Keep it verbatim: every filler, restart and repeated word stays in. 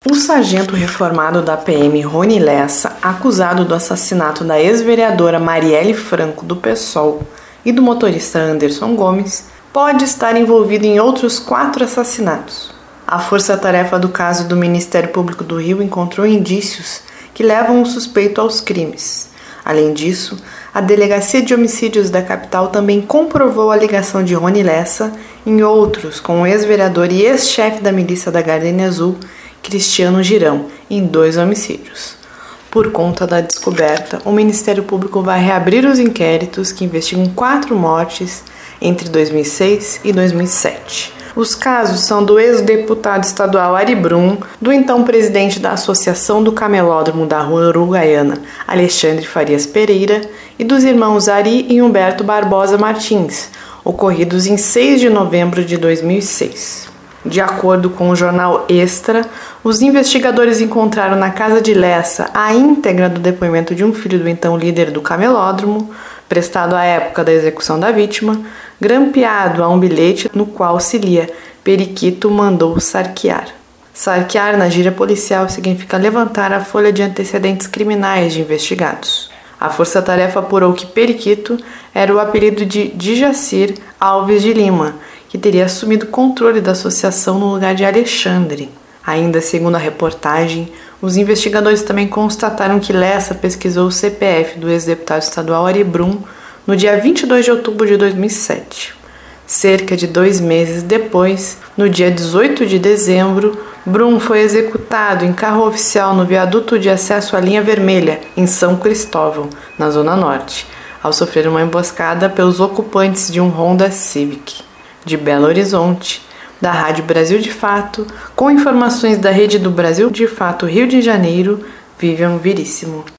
O sargento reformado da P M Rony Lessa, acusado do assassinato da ex-vereadora Marielle Franco do PSOL e do motorista Anderson Gomes, pode estar envolvido em outros quatro assassinatos. A força-tarefa do caso do Ministério Público do Rio encontrou indícios que levam o suspeito aos crimes. Além disso, a Delegacia de Homicídios da capital também comprovou a ligação de Rony Lessa em outros com o ex-vereador e ex-chefe da milícia da Gardenia Azul, Cristiano Girão, em dois homicídios. Por conta da descoberta, o Ministério Público vai reabrir os inquéritos que investigam quatro mortes entre dois mil e seis e dois mil e sete. Os casos são do ex-deputado estadual Ari Brum, do então presidente da Associação do Camelódromo da Rua Uruguaiana, Alexandre Farias Pereira, e dos irmãos Ari e Humberto Barbosa Martins, ocorridos em seis de novembro de dois mil e seis. De acordo com o jornal Extra, os investigadores encontraram na casa de Lessa a íntegra do depoimento de um filho do então líder do camelódromo, prestado à época da execução da vítima, grampeado a um bilhete no qual se lia "Periquito mandou sarquear". Sarquear na gíria policial significa levantar a folha de antecedentes criminais de investigados. A força-tarefa apurou que Periquito era o apelido de Djacir Alves de Lima, que teria assumido o controle da associação no lugar de Alexandre. Ainda segundo a reportagem, os investigadores também constataram que Lessa pesquisou o C P F do ex-deputado estadual Ari Brum no dia vinte e dois de outubro de dois mil e sete. Cerca de dois meses depois, no dia dezoito de dezembro, Brum foi executado em carro oficial no viaduto de acesso à linha vermelha, em São Cristóvão, na Zona Norte, ao sofrer uma emboscada pelos ocupantes de um Honda Civic. De Belo Horizonte, da Rádio Brasil de Fato, com informações da Rede do Brasil de Fato Rio de Janeiro, Vivian Veríssimo.